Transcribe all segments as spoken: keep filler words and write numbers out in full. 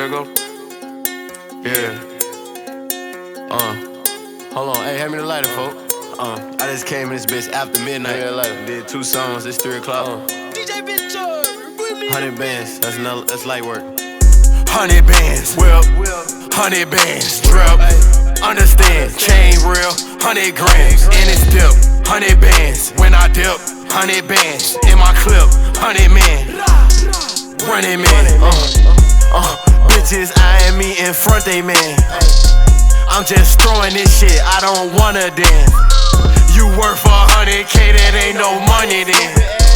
There it go. Yeah. Uh. Hold on. Hey, hand me the lighter, folk. Uh. I just came in this bitch after midnight. Yeah, lighter. Did two songs. It's three o'clock. Uh. D J Bitch Joy, Hundred bands. That's another. That's light work. Hundred bands. Whip. Hundred bands. Drip. Understand. Chain real. Hundred grams. And it's dip. Hundred bands. When I dip. Hundred bands. In my clip. Hundred man. Running man. Uh. Uh. Bitches eyeing me in front, they man. I'm just throwing this shit, I don't wanna dance. You work for a hundred K, that ain't no money then.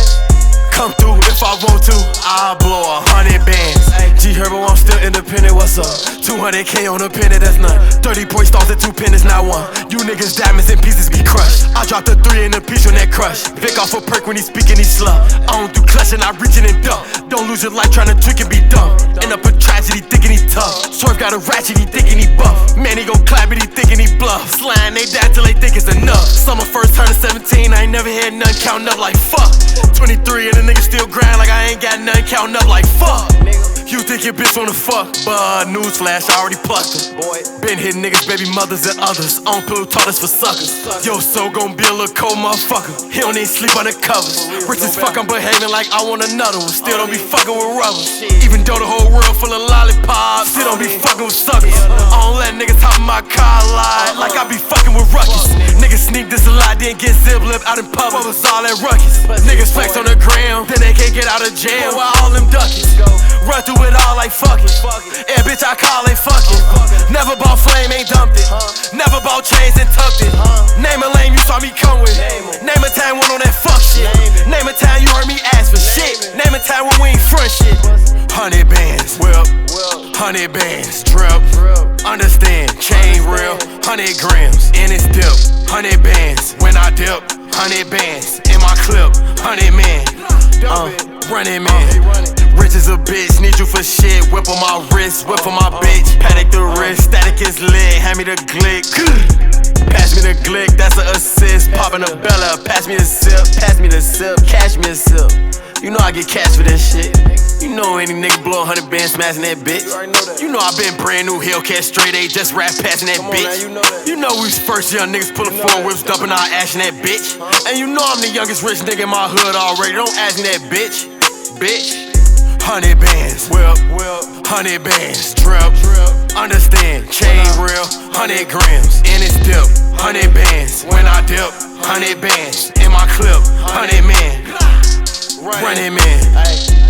Come through if I want to, I'll blow a hundred bands. G Herbo, I'm still independent, what's up? two hundred K on a penny, that's none. thirty point stars at two pennies, not one. You niggas diamonds and pieces be crushed. I dropped a three in a piece on that crush. Vic off a perk when he speaking, he slup. I don't do clutching, I reaching and dump. Don't lose your life trying to trick and be dumb. End up a tragedy thinking he tough. Swerve got a ratchet, he thinking he buff. Man, he gon' clap it, he thinking he bluff. Slime, they die till they think it's enough. Summer first turning seventeen, I ain't never had none counting up like fuck. twenty-three and the nigga still grind like I ain't got none counting up like fuck. You think your bitch wanna fuck, but newsflash, I already plucked her. Boy, been hitting niggas, baby mothers and others. On pillow taught us for suckers. Yo, so gon' be a little cold motherfucker. He don't even sleep under covers. Rich as fuck, I'm behaving like I want another one. Still don't be fucking with rubbers. Even though the whole world full of lollipops, still don't be fucking with suckers. I don't let niggas top of my car lie like I be fucking with ruckus. Niggas sneak this a lot, then get zip lip out in public. Was all that ruckus. Niggas flex on the gram, then they can't get out of jail. While all them duckies run through it all like fuck it. Yeah, bitch, I call it fuck it. Never bought flame, ain't dumped it. Never bought chains and tucked it. Name a lane you saw me come with. Name a time when on that fuck shit. Name a time you heard me ask for shit. Name a time when we ain't front shit. Hundred bands, whip. Hundred bands, drip. Understand, chain real. Hundred grams, and it's dip. Hundred bands, when I dip. Hundred bands, in my clip. Hundred man, uh, running man. Rich as a bitch, need you for shit. Whip on my wrist, whip on my bitch. Paddock the wrist, static is lit. Hand me the glick. Pass me the glick, that's an assist. Poppin' a Bella, pass me the sip. Pass me the sip, cash me a sip. You know I get cash for this shit. You know any nigga blow a hundred bands smashing that bitch. You know I been brand new Hellcat straight A, just rap passing that bitch. You know we was first young niggas pulling four whips, dumping our ash in that bitch. And you know I'm the youngest rich nigga in my hood already. Don't ask me that bitch, bitch. Hundred bands, whip, hundred bands, drip. Understand, chain real, hundred grams, and it's dip. Hundred bands, when I dip, hundred bands, in my clip, hundred man, running man.